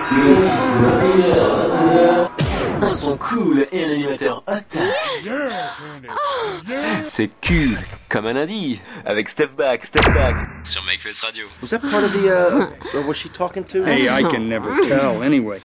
Le de 21h à 22h, un son cool et un animateur hot. C'est cool comme un lundi avec Step Back sur MakeFest Radio. Was that part of the, was she talking to? Hey, I can never tell anyway.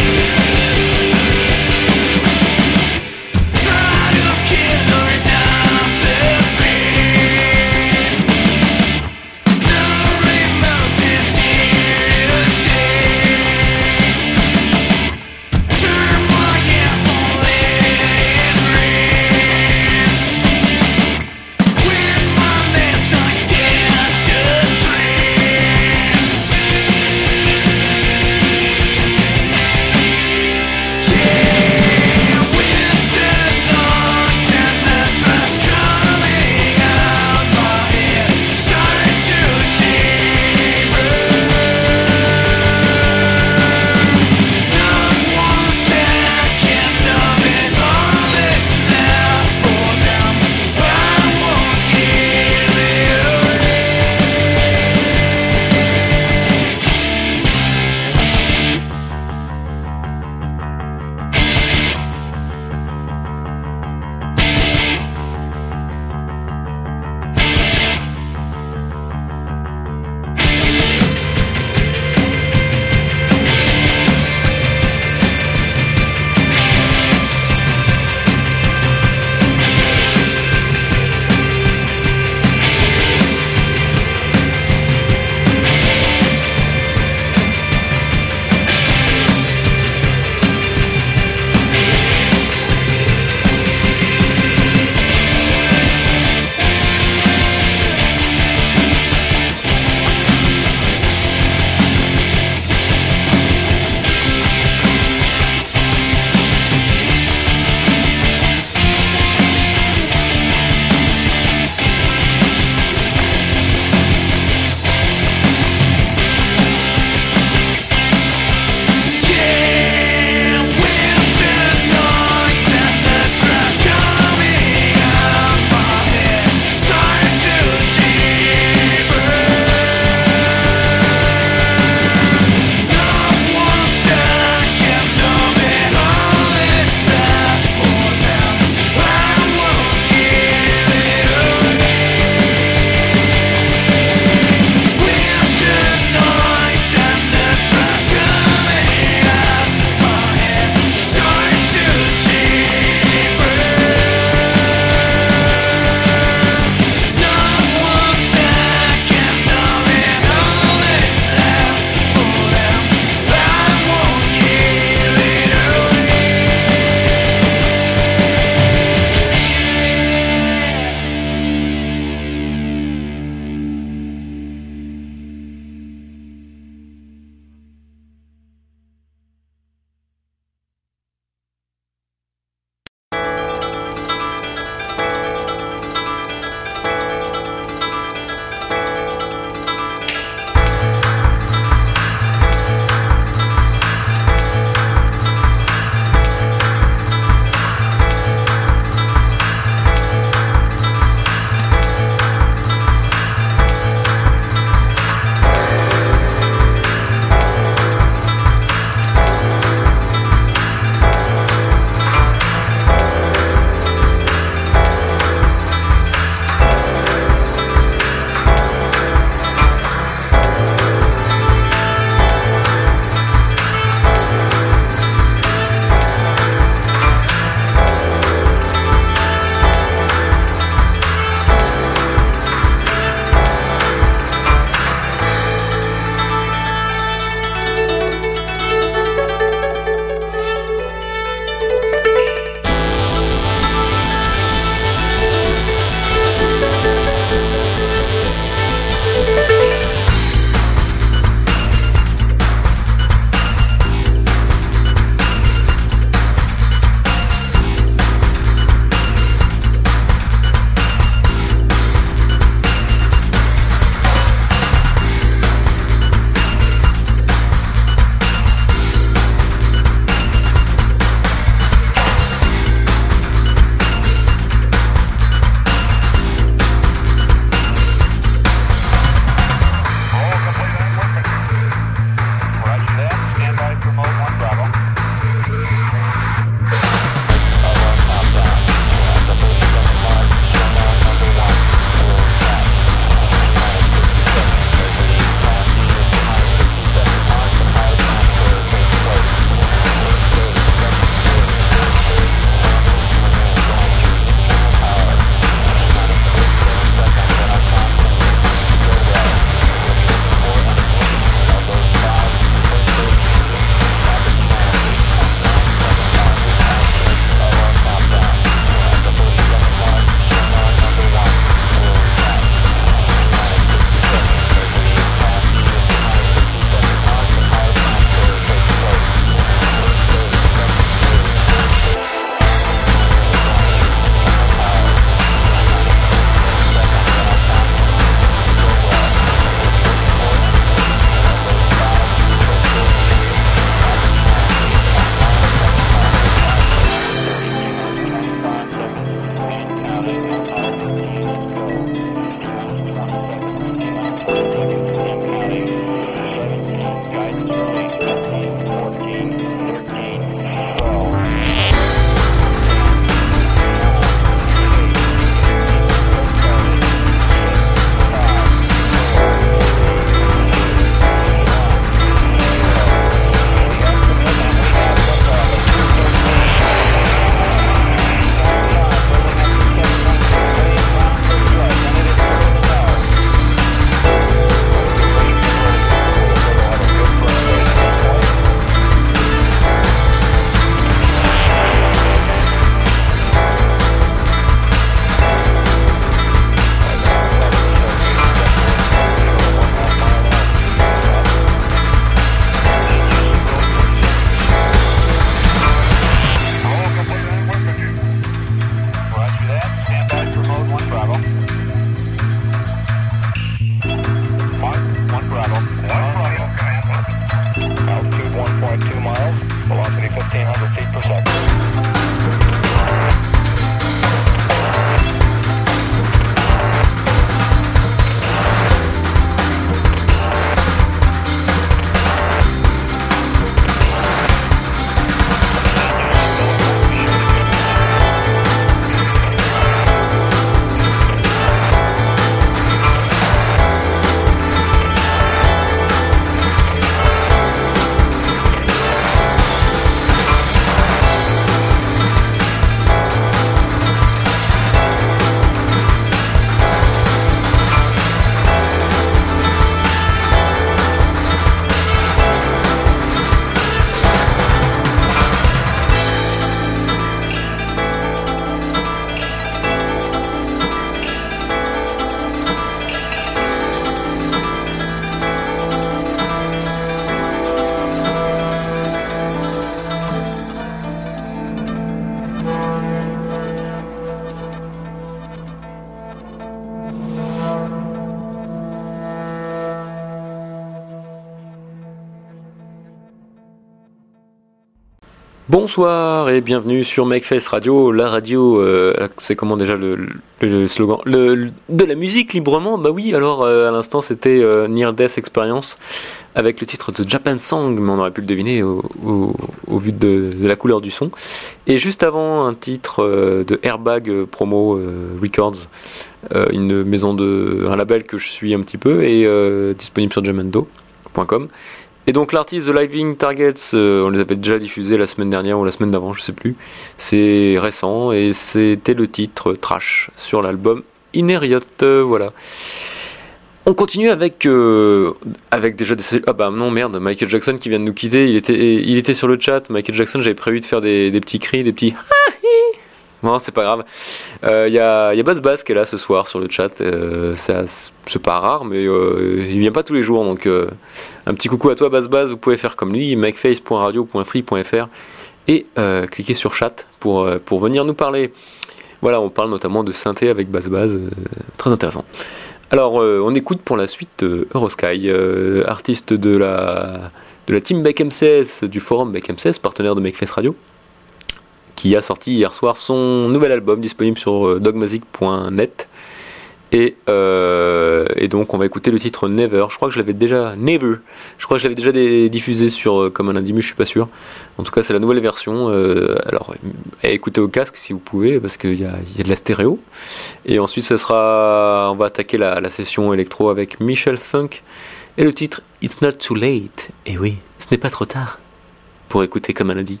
Bonsoir et bienvenue sur Makeface Radio, la radio, c'est comment déjà le slogan de la musique librement. Bah oui, alors à l'instant c'était Near Death Experience avec le titre The Japan Song, mais on aurait pu le deviner au vu de la couleur du son. Et juste avant, un titre de Airbag Promo Records, une maison un label que je suis un petit peu et disponible sur jamendo.com. Et donc l'artiste The Living Targets, on les avait déjà diffusés la semaine dernière ou la semaine d'avant, je sais plus. C'est récent et c'était le titre Trash sur l'album Ineriot, voilà. On continue avec déjà des... Ah bah non merde, Michael Jackson qui vient de nous quitter, il était sur le chat. Michael Jackson, j'avais prévu de faire des petits cris, des petits... Non, c'est pas grave. Y a Buzz Bass qui est là ce soir sur le chat. C'est pas rare, mais il vient pas tous les jours. Donc, un petit coucou à toi, Buzz Bass. Vous pouvez faire comme lui, makeface.radio.free.fr et cliquer sur chat pour venir nous parler. Voilà, on parle notamment de synthé avec Buzz Bass. Très intéressant. Alors, on écoute pour la suite Eurosky, artiste de la team Back MCS, du forum Back MCS, partenaire de Makeface Radio, qui a sorti hier soir son nouvel album disponible sur dogmazic.net et donc on va écouter le titre Never. Je crois que je l'avais déjà diffusé sur comme un lundi, mais je suis pas sûr. En tout cas c'est la nouvelle version, alors écoutez au casque si vous pouvez parce qu'il y a de la stéréo. Et ensuite on va attaquer la session électro avec Michel Funk et le titre It's Not Too Late. Et oui, ce n'est pas trop tard pour écouter comme un lundi.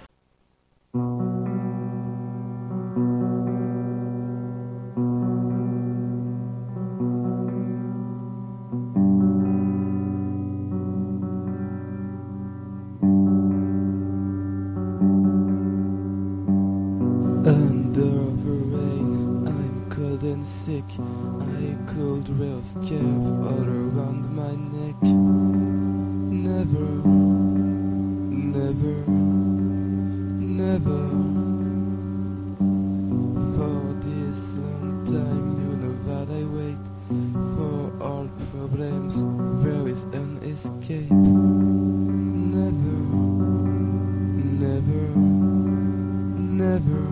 Under the rain, I'm cold and sick. I could real scarf all around my neck. Never, never, never. For this long time, you know that I wait. For all problems, there is an escape. Never, never, never.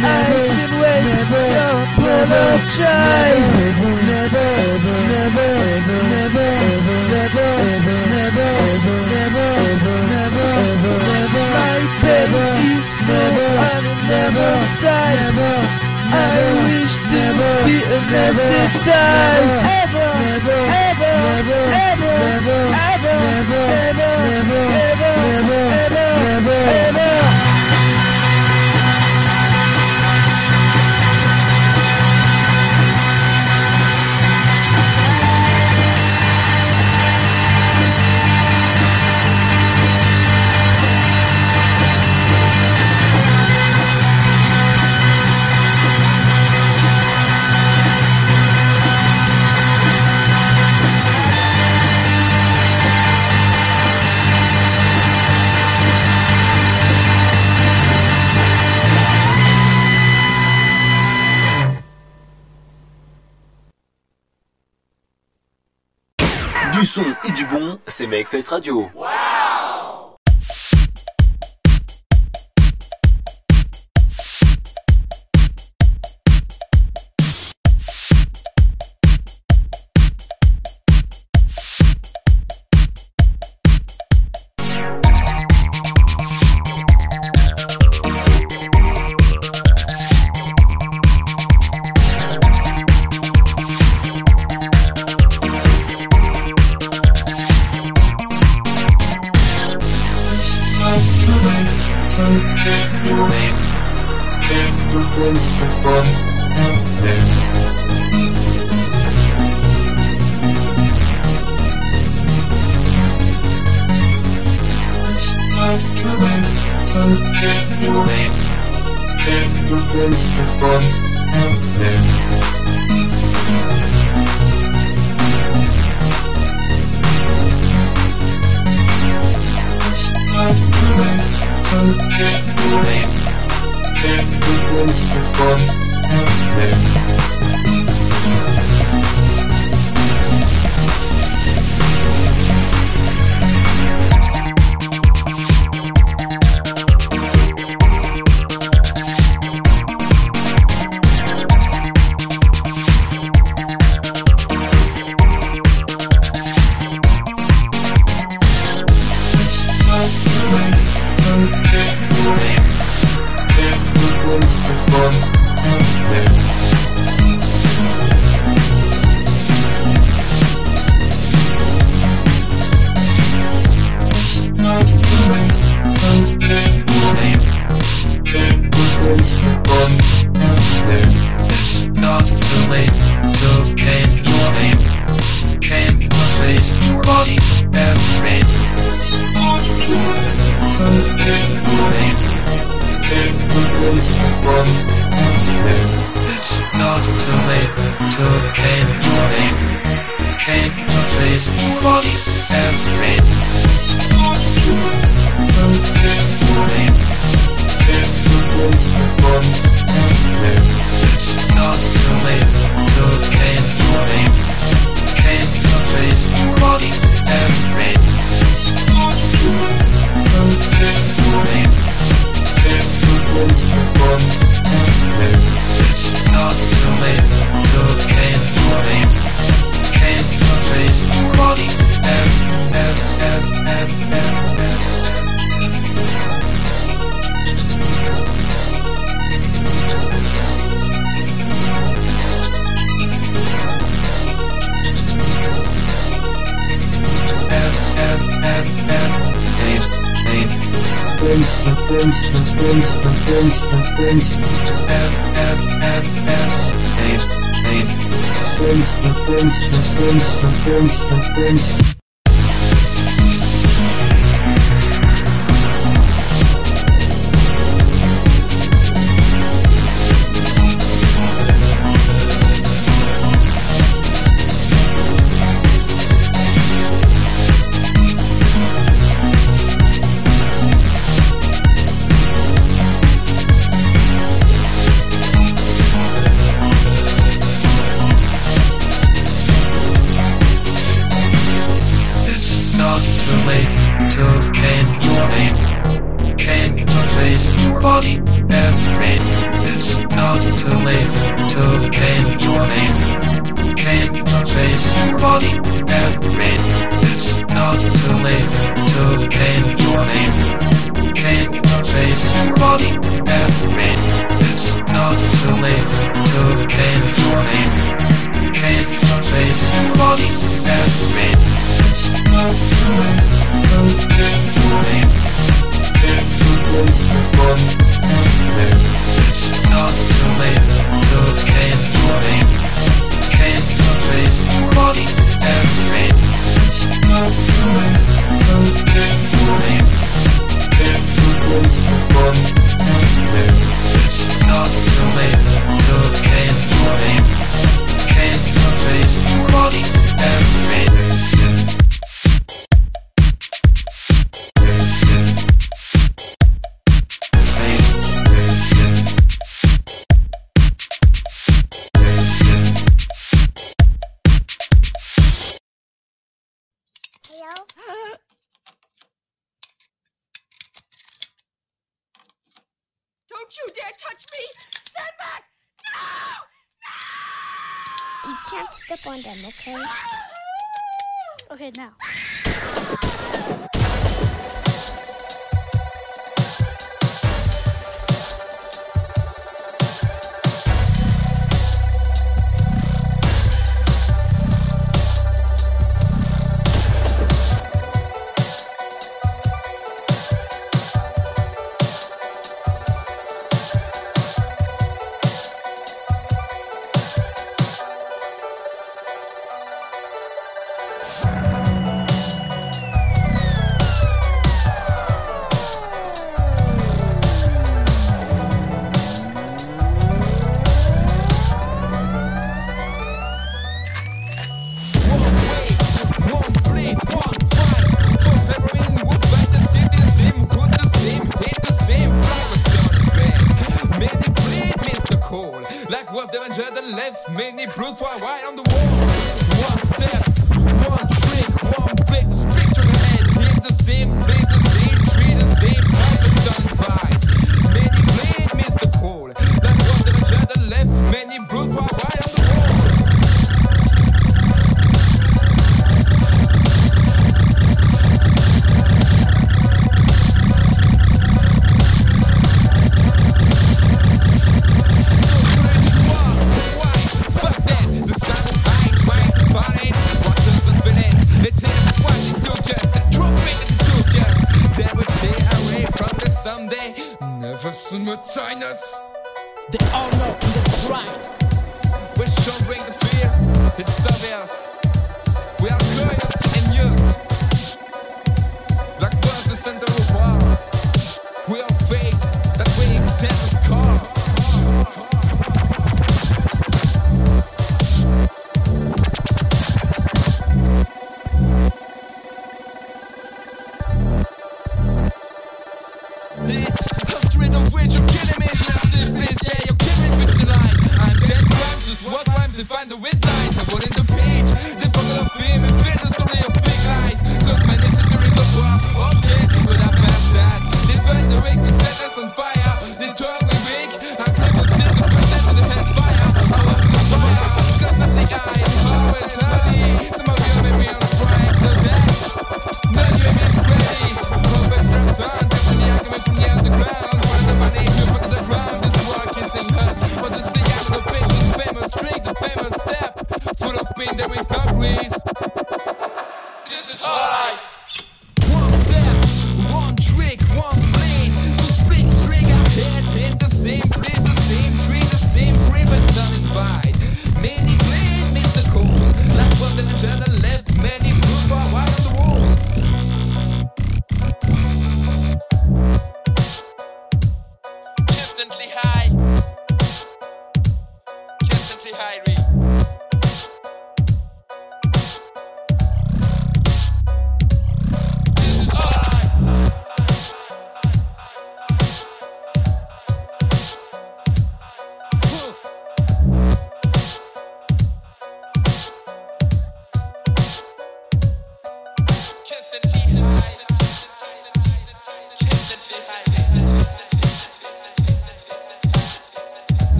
can wait, never try. My baby is so on another side. I wish to be anesthetized. Du son et du bon, c'est Make-Face Radio. Change your face, your body, and brain. It's not too late to gain your name. Gain your face, your body, and brain. It's not too late to gain your name. Gain your face, your body, and brain. It's not too late to gain your name. Gain your face, your body, and brain. It's not too late to gain your name. Gain your face, your body, and brain. It's not too late to gain your name. Gain your face, your body, and brain. It's not too late to gain your name. Gain your face, your body, and brain. It's not too late to gain your name. Gain your face, your body, and brain. Don't you dare touch me! Stand back! No! You can't step on them, okay? Okay, now. Many blood for a white on the wall. One step, one trick, one bit to speak to the head. Hit the same place, the same tree, the same pipe, but done by. Many blade missed the pole. Like was the venture that left. Many blood for a white on the wall. Someday, never soon will join us. The honor and the pride. We shall bring the fear. It's obvious. We are loyal and used. Like was the center of war. We are fate that we extend the scar. It's a street of which you kill me, just please, yeah, you kill me between the line. I'm dead crimes, just what rhymes to find the weird lines. I put in the page, the fucking of fame and feel the story of big lies. Cause many centuries of war, okay, but I'm past that. They burn the rig, they set us on fire. They talk me weak, I claim was still the present with the hellfire. I was the fire, cause of the eye, always heavy. Some of you may be on strike, the death. None of you is ready, open the sun. From the underground, one of my nature put the ground. This war kissing us, but the sea out of the patient famous trick, the famous step.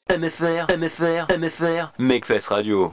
MFR, Makefest Radio.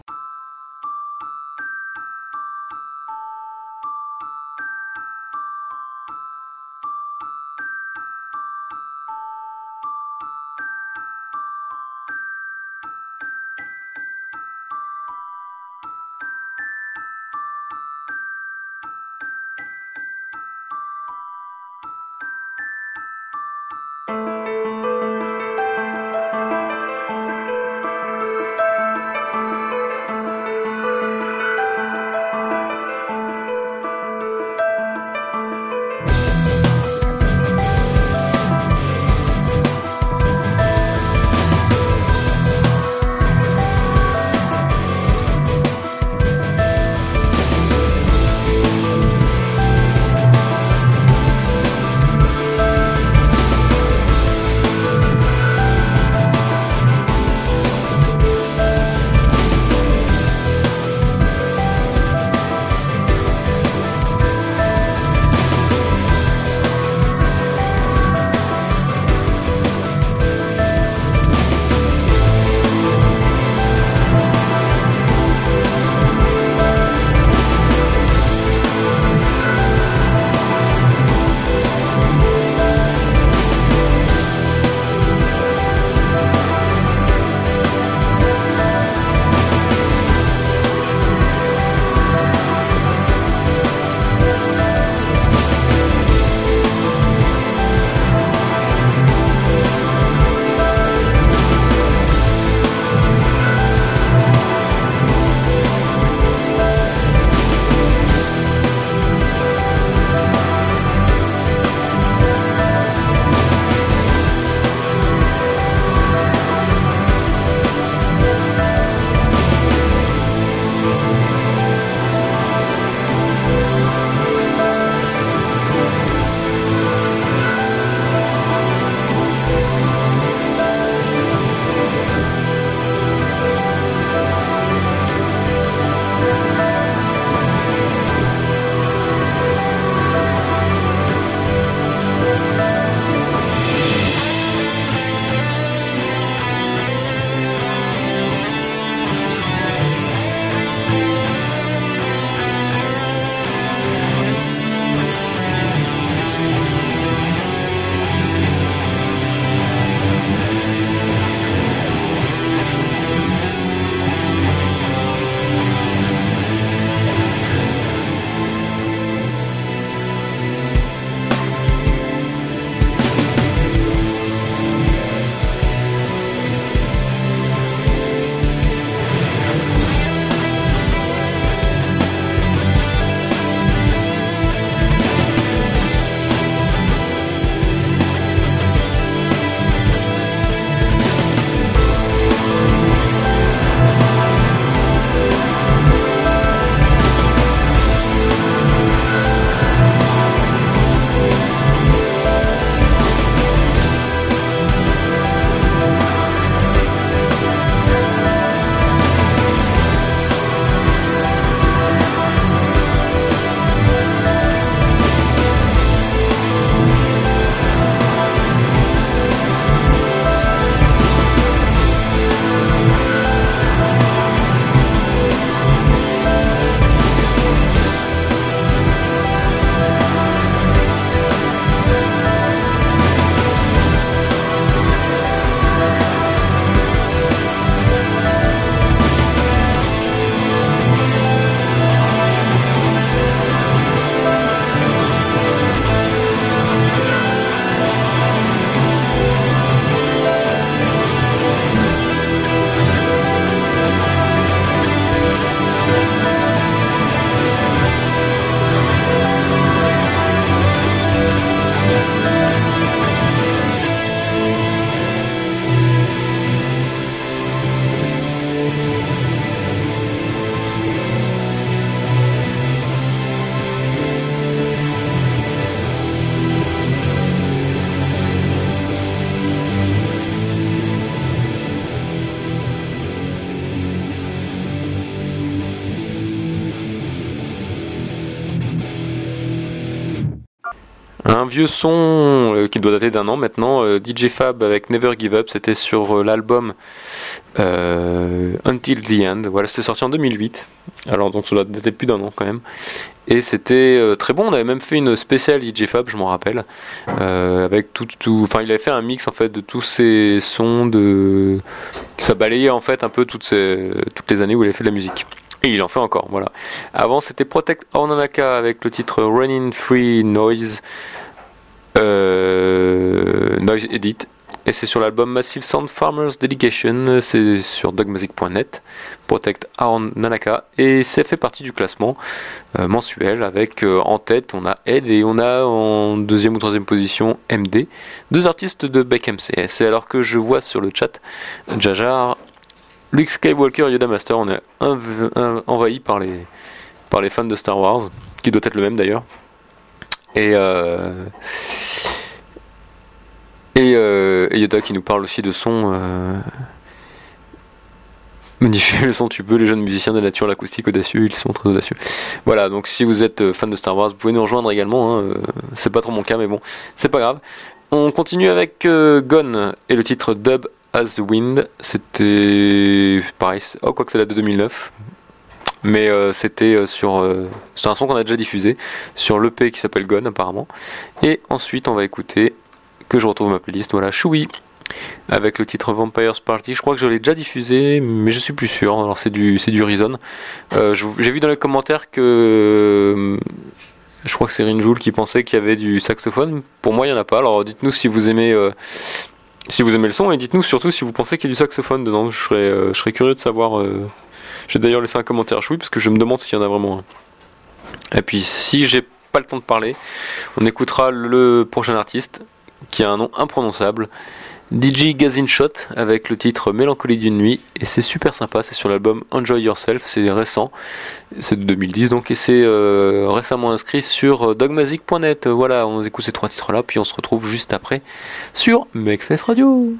Un vieux son qui doit dater d'1 an maintenant, DJ Fab avec Never Give Up, c'était sur l'album Until the End. Voilà, c'était sorti en 2008. Alors donc ça doit dater plus d'1 an quand même. Et c'était très bon. On avait même fait une spéciale DJ Fab, je m'en rappelle, avec enfin il avait fait un mix en fait de tous ces sons ça balayait en fait un peu toutes les années où il avait fait de la musique. Et il en fait encore, voilà. Avant, c'était Protect Our Nanaka avec le titre Running Free Noise Edit. Et c'est sur l'album Massive Sound Farmers Dedication. C'est sur dogmatic.net. Protect Our Nanaka. Et ça fait partie du classement mensuel avec en tête, on a Ed et on a en 2e ou 3e position MD. 2 artistes de Beck MCS. Et alors que je vois sur le chat, Jajar, Luke Skywalker, Yoda Master, on est envahi par les fans de Star Wars, qui doit être le même d'ailleurs. Et Yoda qui nous parle aussi de son. Magnifique le son, tu peux, les jeunes musiciens de la nature, l'acoustique audacieux, ils sont très audacieux. Voilà, donc si vous êtes fan de Star Wars, vous pouvez nous rejoindre également. C'est pas trop mon cas, mais bon, c'est pas grave. On continue avec Gone et le titre Dub As the Wind. C'était pareil, quoique c'est la de 2009, mais c'était un son qu'on a déjà diffusé sur l'EP qui s'appelle Gone apparemment. Et ensuite on va écouter, que je retrouve ma playlist, voilà, Shui avec le titre Vampire's Party. Je crois que je l'ai déjà diffusé, mais je suis plus sûr. Alors c'est du Reason. J'ai vu dans les commentaires que je crois que c'est Rinjoul qui pensait qu'il y avait du saxophone. Pour moi il n'y en a pas, alors dites-nous si vous aimez le son, et dites-nous surtout si vous pensez qu'il y a du saxophone dedans. Je serais curieux de savoir. J'ai d'ailleurs laissé un commentaire à Choui parce que je me demande s'il y en a vraiment un. Et puis si j'ai pas le temps de parler, on écoutera le prochain artiste qui a un nom imprononçable, DJ Gazin Shot avec le titre Mélancolie d'une nuit, et c'est super sympa. C'est sur l'album Enjoy Yourself, c'est récent, c'est de 2010 donc, et c'est récemment inscrit sur dogmatic.net. Voilà, on écoute ces 3 titres là, puis on se retrouve juste après sur Mecfest Radio.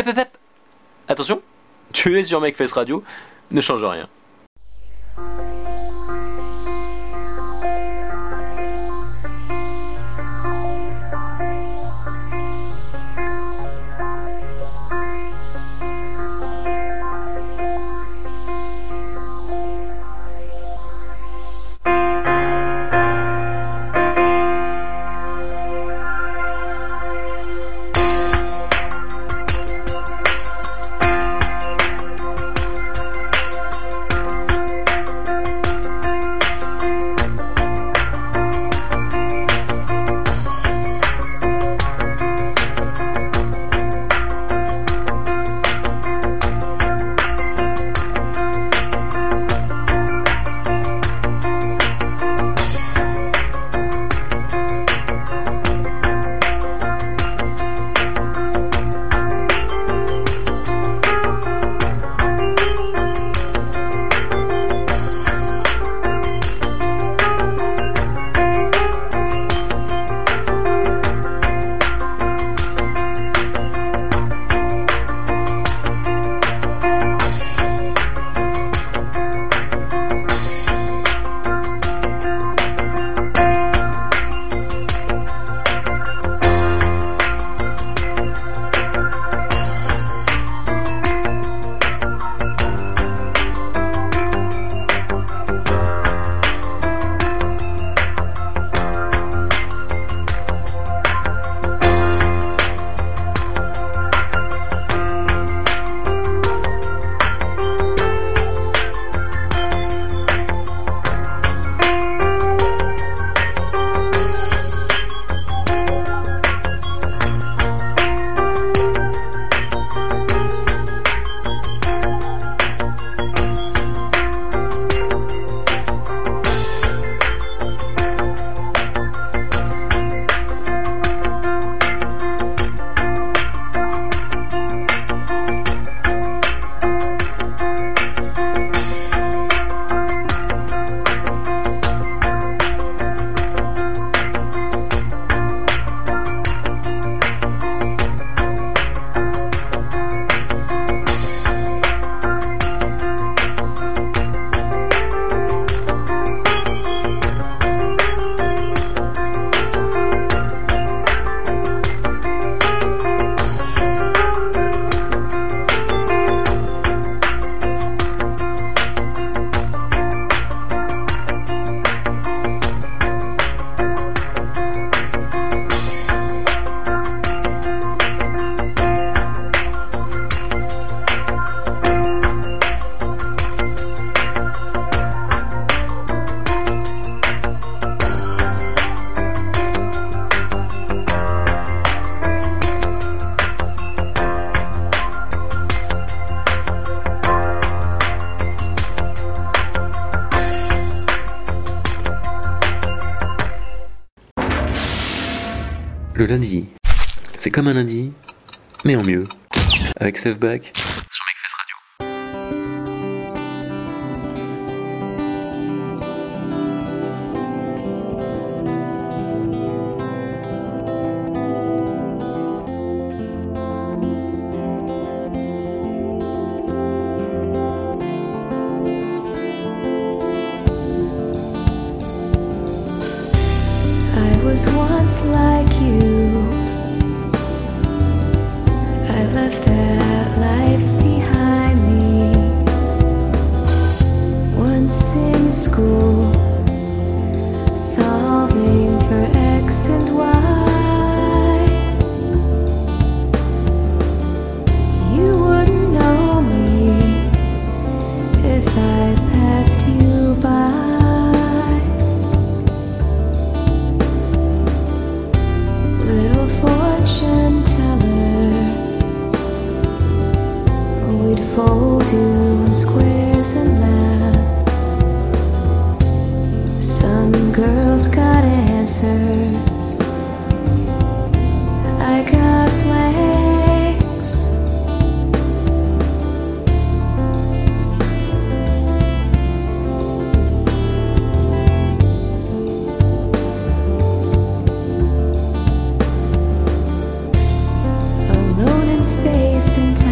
Attention, tu es sur McFest Radio, ne change rien. Le lundi, c'est comme un lundi, mais en mieux. Avec Steph Back sur McFest Radio. I was once like you. I left that life behind me. Once in school, solving for X and Y. You wouldn't know me if I passed you by. Little fortune teller, we'd fold you in squares and laugh. Some girls got answers, I got blanks. Alone in space and time.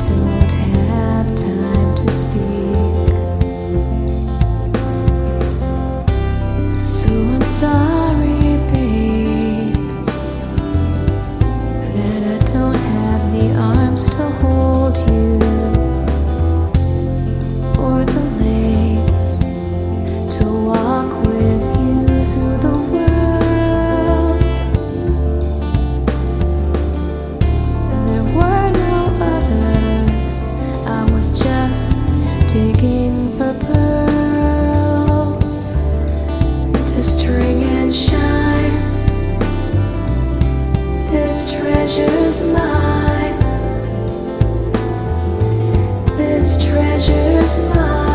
don't have time to speak. So I'm sorry, babe, that I don't have the arms to hold you, or the legs to walk with you through the world. There were no others, I was just digging for pearls to string and shine. This treasure's mine. This treasure's mine.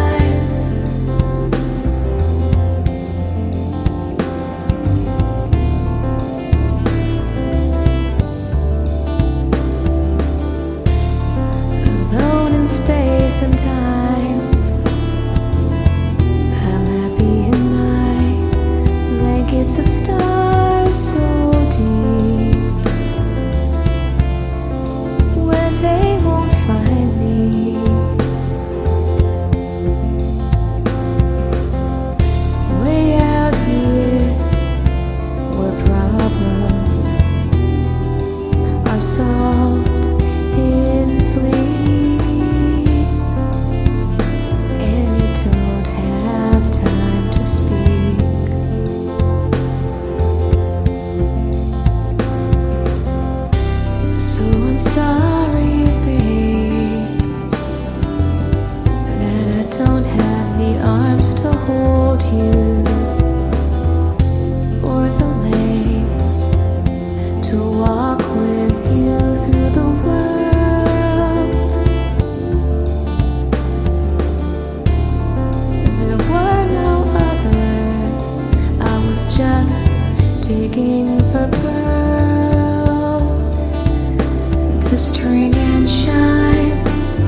Alone in space and time, I'm happy in my blankets of stars so deep, where they won't find me. Way out here, where problems are solved in sleep, and you don't have time to speak. So I'm sorry, babe, that I don't have the arms to hold you, or the legs to walk with you through the world. There were no others, I was just digging for pearls to string and shine.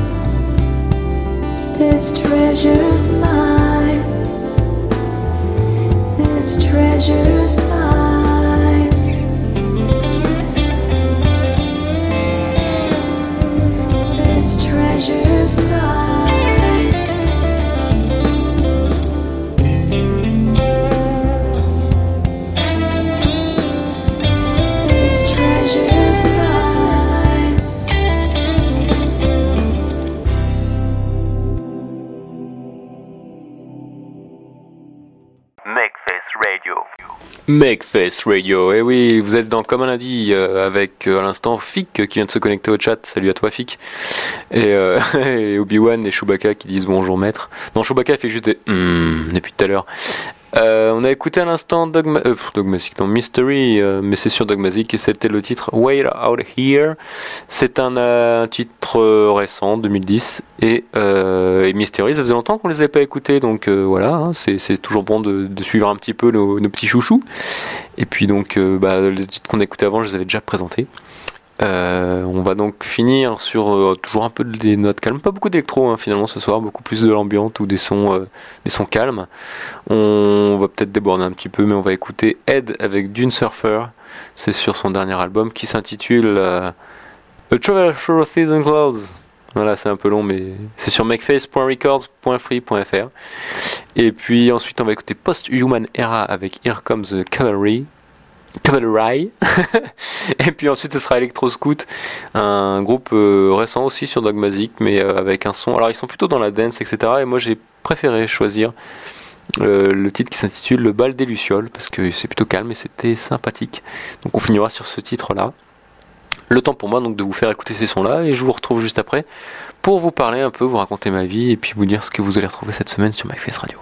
This treasure's mine. This treasure's mine. This treasure's mine. This treasure's mine. Makeface Radio. Makeface Radio, et oui, vous êtes dans Comme un lundi avec à l'instant Fik qui vient de se connecter au chat. Salut à toi Fik. Et Obi-Wan et Chewbacca qui disent bonjour maître. Non, Chewbacca fait juste des depuis tout à l'heure. On a écouté à l'instant Dogmatic, non, Mystery, mais c'est sur Dogmatic, et c'était le titre Wait Out Here. C'est un titre récent, 2010, et Mystery, ça faisait longtemps qu'on les avait pas écoutés, donc voilà, hein, c'est toujours bon de suivre un petit peu nos petits chouchous. Et puis donc, les titres qu'on a écoutés avant, je les avais déjà présentés. On va donc finir sur toujours un peu des notes calmes, pas beaucoup d'électro hein, finalement ce soir, beaucoup plus de l'ambiance ou des sons calmes. On va peut-être déborder un petit peu, mais on va écouter Ed avec Dune Surfer. C'est sur son dernier album qui s'intitule A Travel Through Season Clouds. Voilà, c'est un peu long, mais c'est sur makeface.records.free.fr. Et puis ensuite on va écouter Post-Human Era avec Here Comes the Cavalry. Et puis ensuite ce sera Electro Scout, un groupe récent aussi sur Dogmatic, mais avec un son, alors ils sont plutôt dans la dance etc, et moi j'ai préféré choisir le titre qui s'intitule Le Bal des Lucioles parce que c'est plutôt calme et c'était sympathique. Donc on finira sur ce titre là. Le temps pour moi donc de vous faire écouter ces sons là, et je vous retrouve juste après pour vous parler un peu, vous raconter ma vie et puis vous dire ce que vous allez retrouver cette semaine sur Makeface Radio.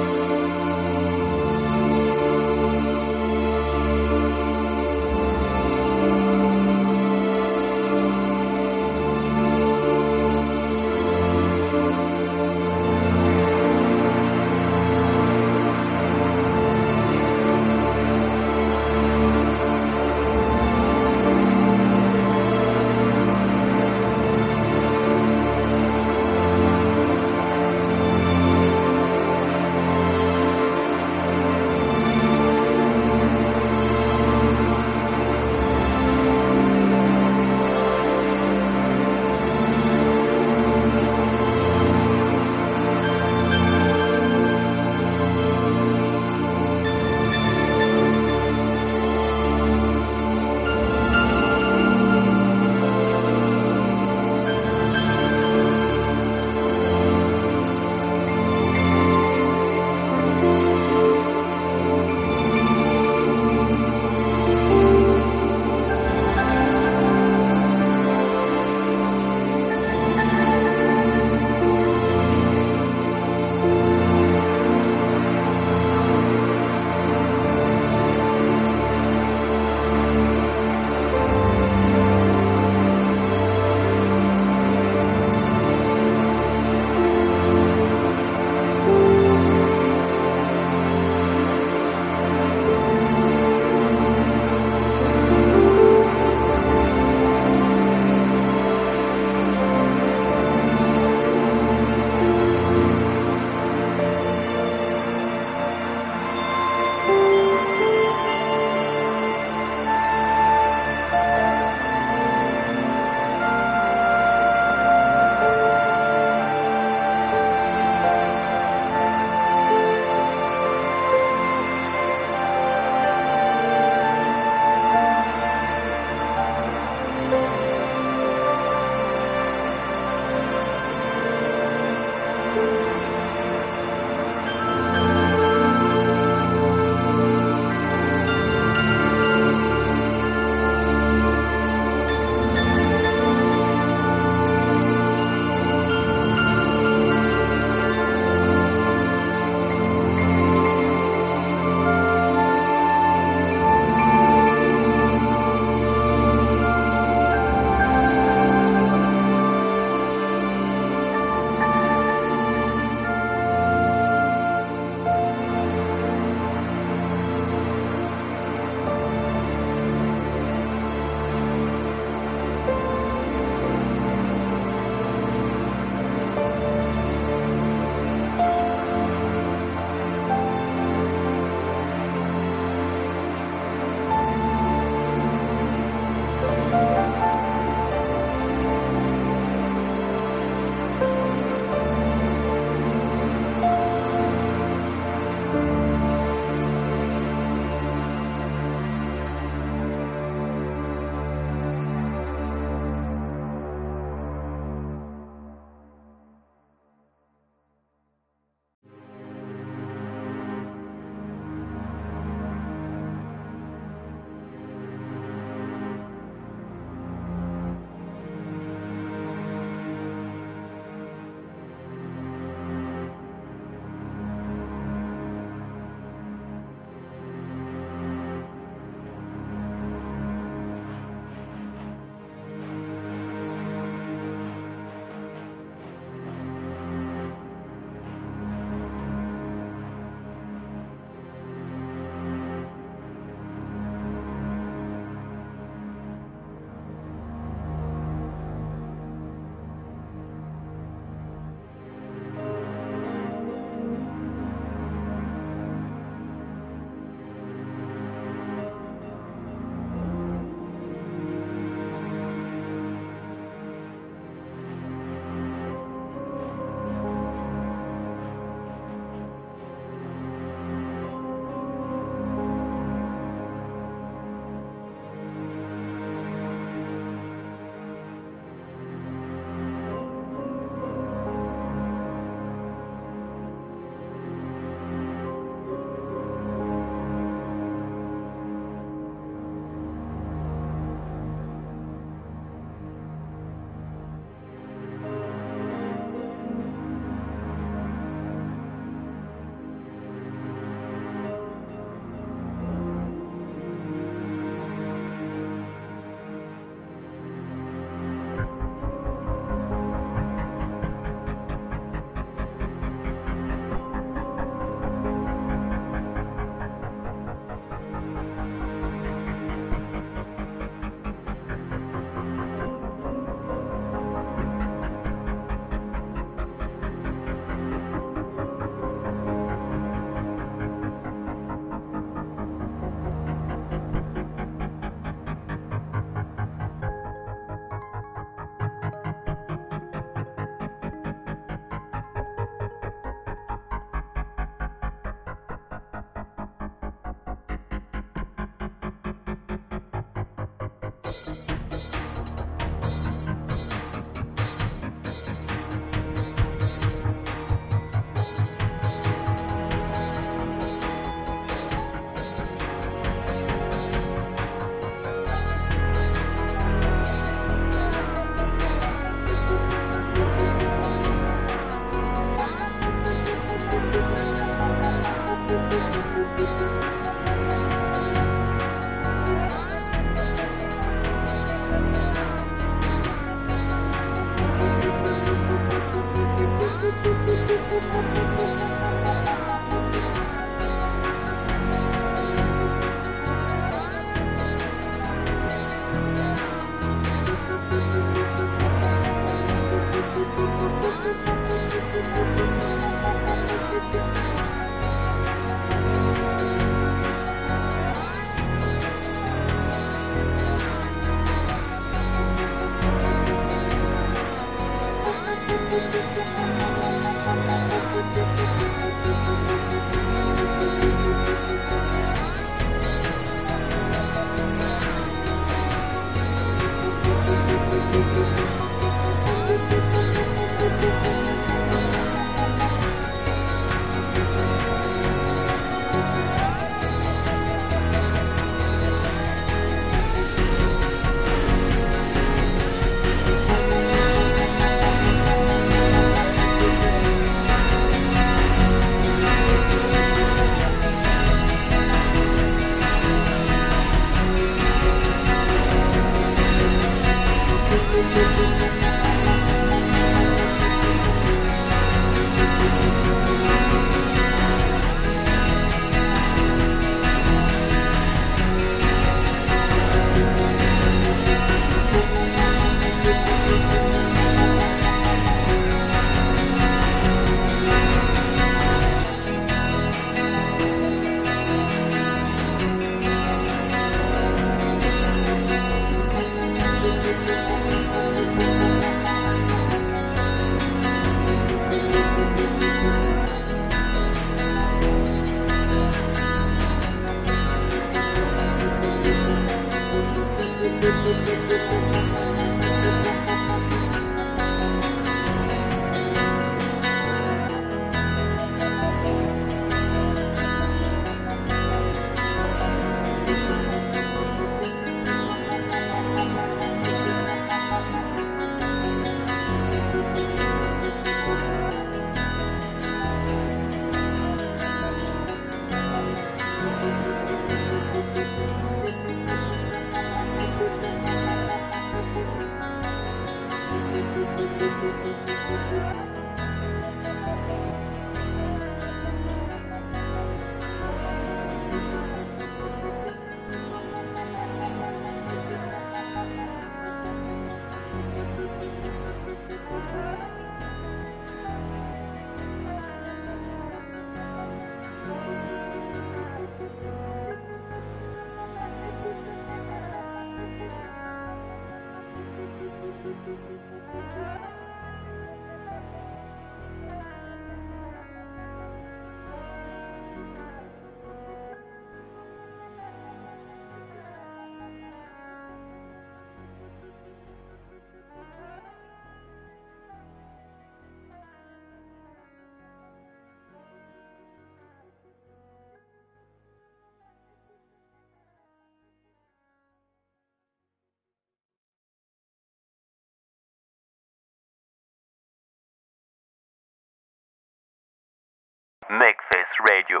Makeface Radio.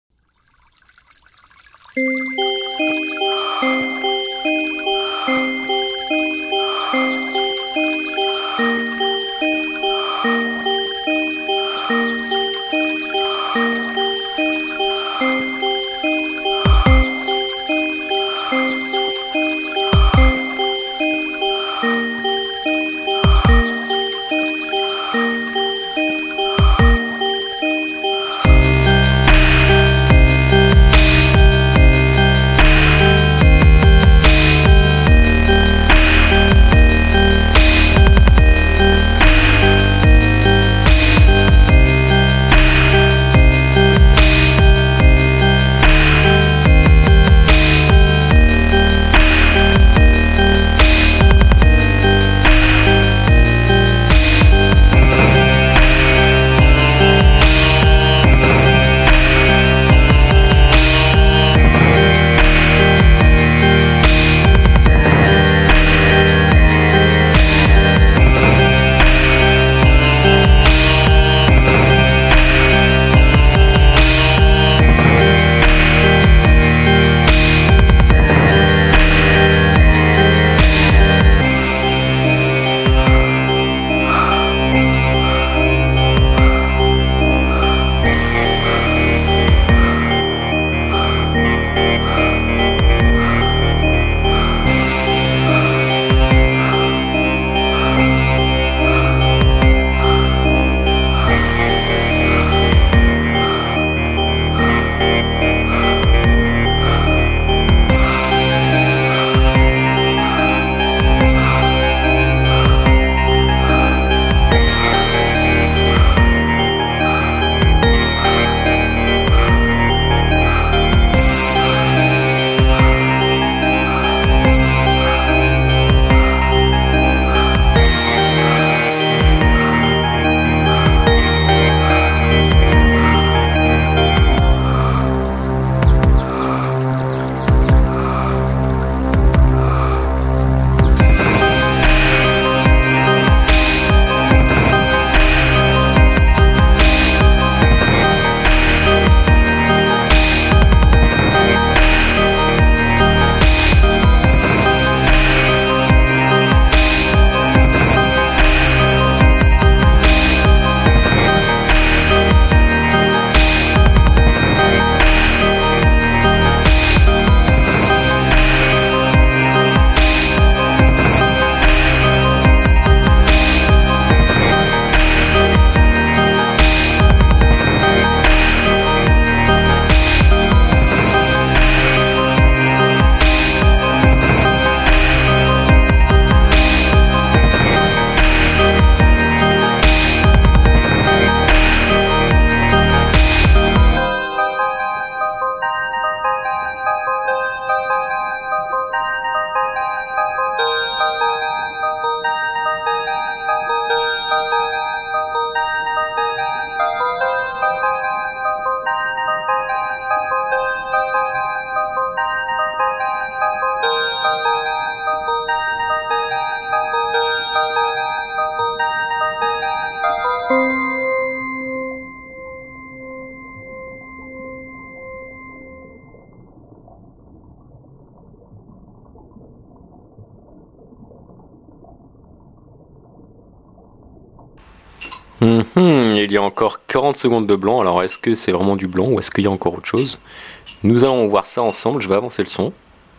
Il y a encore 40 secondes de blanc. Alors, est-ce que c'est vraiment du blanc ou est-ce qu'il y a encore autre chose? Nous allons voir ça ensemble. Je vais avancer le son.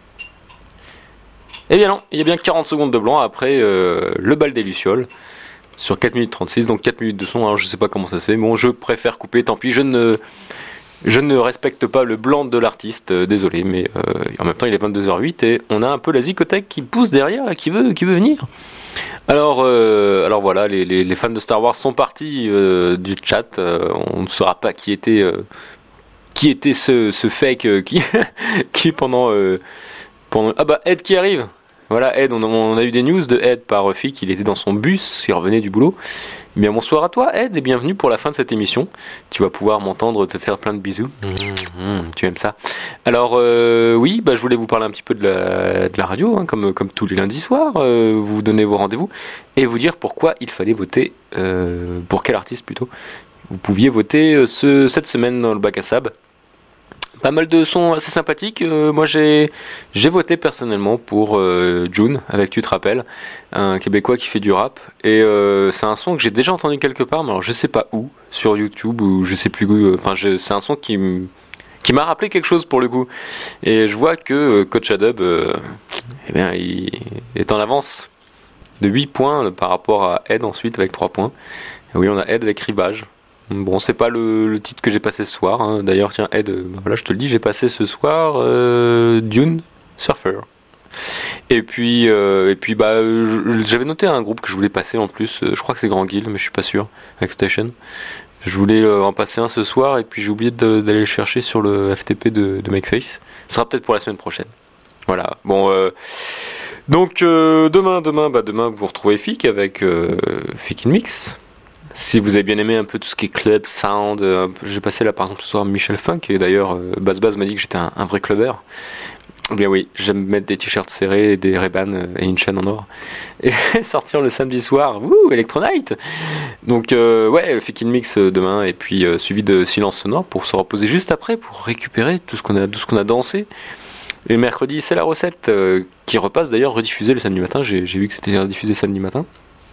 Eh bien non, il y a bien 40 secondes de blanc après le bal des Lucioles sur 4 minutes 36, donc 4 minutes de son. Alors je sais pas comment ça se fait, bon je préfère couper, tant pis, je ne respecte pas le blanc de l'artiste, désolé, mais en même temps il est 22h08 et on a un peu la zicothèque qui pousse derrière, là, qui veut venir. Alors voilà, les fans de Star Wars sont partis du chat, on ne saura pas qui était ce fake qui pendant ah bah Ed qui arrive. Voilà Ed, on a eu des news de Ed par Rafik, il était dans son bus, il revenait du boulot. Bien bonsoir à toi Ed et bienvenue pour la fin de cette émission. Tu vas pouvoir m'entendre te faire plein de bisous. Tu aimes ça. Alors oui, bah je voulais vous parler un petit peu de la radio, hein, comme tous les lundis soirs, vous donner vos rendez-vous et vous dire pourquoi il fallait voter pour quel artiste plutôt. vous pouviez voter cette semaine dans le bac à sable. Pas mal de sons assez sympathiques. Moi, j'ai voté personnellement pour June, avec Tu te rappelles, un Québécois qui fait du rap. Et c'est un son que j'ai déjà entendu quelque part, mais alors je sais pas où, sur YouTube ou je sais plus où. C'est un son qui m'a rappelé quelque chose pour le coup. Et je vois que Coach Adub, il est en avance de 8 points par rapport à Ed ensuite avec 3 points. Et oui, on a Ed avec Rivage. Bon, c'est pas le titre que j'ai passé ce soir. Hein. D'ailleurs, tiens, Ed, voilà, je te le dis, j'ai passé ce soir Dune Surfer. Et puis j'avais noté un groupe que je voulais passer en plus. Je crois que c'est Grand Guild, mais je suis pas sûr. Avec Station. Je voulais en passer un ce soir et puis j'ai oublié d'aller le chercher sur le FTP de Makeface. Ce sera peut-être pour la semaine prochaine. Voilà. Bon. Donc demain, vous retrouvez Fick avec Fick in Mix. Si vous avez bien aimé un peu tout ce qui est club, sound, j'ai passé là par exemple ce soir Michel Funk, et d'ailleurs Baz m'a dit que j'étais un vrai clubbeur. Eh bien oui, j'aime mettre des t-shirts serrés, des Ray-Ban et une chaîne en or. Et sortir le samedi soir, Electronite. Donc ouais, le Fick in Mix demain, et puis suivi de Silence Sonore pour se reposer juste après, pour récupérer tout ce qu'on a dansé. Et mercredi, c'est la recette qui repasse d'ailleurs, rediffusée le samedi matin. J'ai vu que c'était rediffusé samedi matin.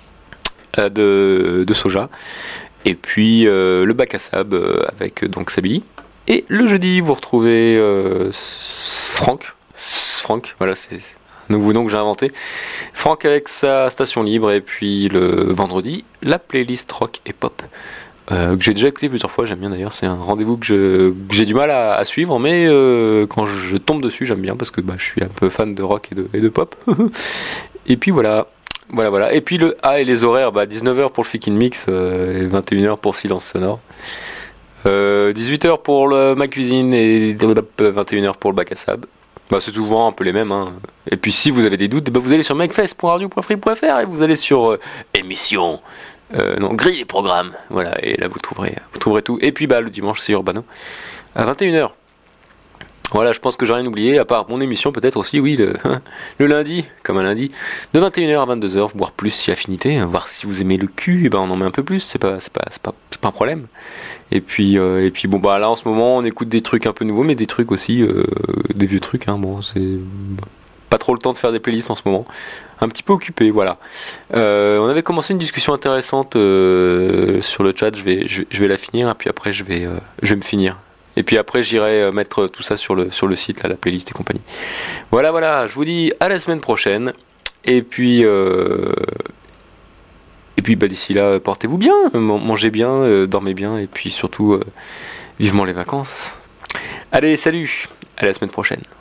De soja. Et puis le bac à sable avec donc Sabili. Et le jeudi, vous retrouvez Franck, voilà, c'est un nouveau nom que j'ai inventé. Franck avec sa station libre. Et puis le vendredi, la playlist rock et pop. Que j'ai déjà écouté plusieurs fois, j'aime bien d'ailleurs. C'est un rendez-vous que j'ai du mal à suivre, mais quand je tombe dessus, j'aime bien parce que je suis un peu fan de rock et de pop. Et puis voilà. Et puis et les horaires, 19h pour le Fick in Mix, et 21h pour Silence Sonore. 18h pour ma cuisine et 21h pour le bac à sable. C'est souvent un peu les mêmes. Hein. Et puis si vous avez des doutes, vous allez sur makefest.radio.free.fr et vous allez sur émission. Grille des programmes. Voilà, et là vous trouverez tout. Et puis le dimanche c'est Urbano à 21h. Voilà, je pense que j'ai rien oublié, à part mon émission peut-être aussi, oui, le lundi, comme un lundi, de 21h à 22h, voire plus si affinité, voir si vous aimez le cul, on en met un peu plus, c'est pas un problème. Et puis là en ce moment on écoute des trucs un peu nouveaux, mais des trucs aussi, des vieux trucs, c'est pas trop le temps de faire des playlists en ce moment, un petit peu occupé, voilà. On avait commencé une discussion intéressante sur le chat, je vais la finir, et puis après je vais me finir. Et puis après j'irai mettre tout ça sur le site, là, la playlist et compagnie. Voilà, je vous dis à la semaine prochaine. Et puis d'ici là, portez-vous bien, mangez bien, dormez bien, et puis surtout vivement les vacances. Allez, salut, à la semaine prochaine.